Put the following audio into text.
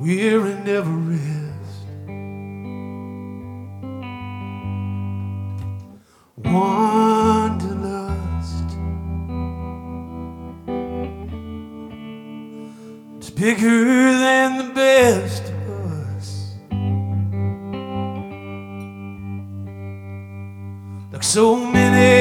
we're in Everest. Wanderlust, it's bigger than the best of us. Like so many